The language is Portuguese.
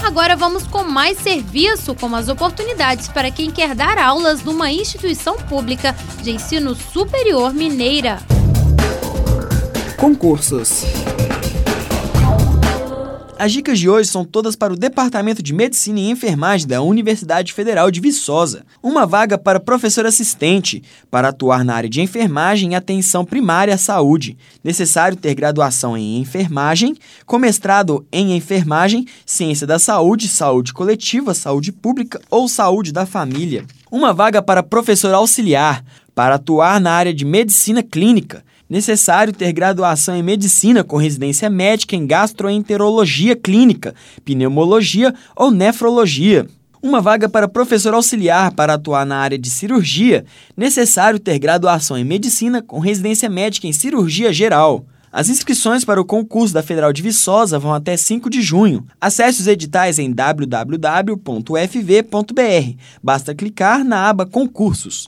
Agora vamos com mais serviço, como as oportunidades para quem quer dar aulas numa instituição pública de ensino superior mineira. Concursos. As dicas de hoje são todas para o Departamento de Medicina e Enfermagem da Universidade Federal de Viçosa. Uma vaga para professor assistente, para atuar na área de enfermagem e atenção primária à saúde. Necessário ter graduação em enfermagem, com mestrado em enfermagem, ciência da saúde, saúde coletiva, saúde pública ou saúde da família. Uma vaga para professor auxiliar, para atuar na área de medicina clínica. Necessário ter graduação em medicina com residência médica em gastroenterologia clínica, pneumologia ou nefrologia. Uma vaga para professor auxiliar para atuar na área de cirurgia. Necessário ter graduação em medicina com residência médica em cirurgia geral. As inscrições para o concurso da Federal de Viçosa vão até 5 de junho. Acesse os editais em www.ufv.br. Basta clicar na aba Concursos.